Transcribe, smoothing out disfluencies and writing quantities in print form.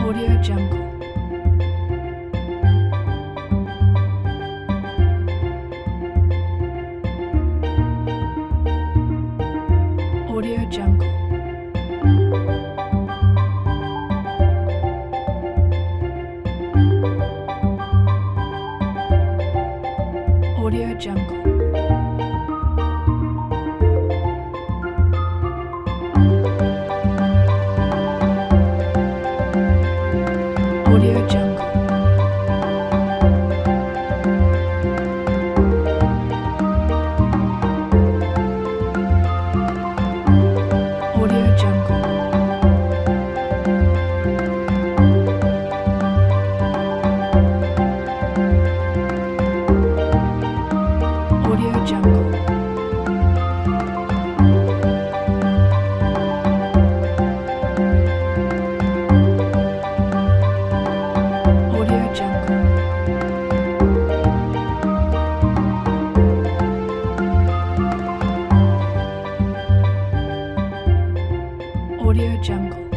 Audio Jungle. Audio Jungle. Audio Jungle. Audio Jungle. Audio Jungle. Audio Jungle. Audio Jungle. Audio Jungle.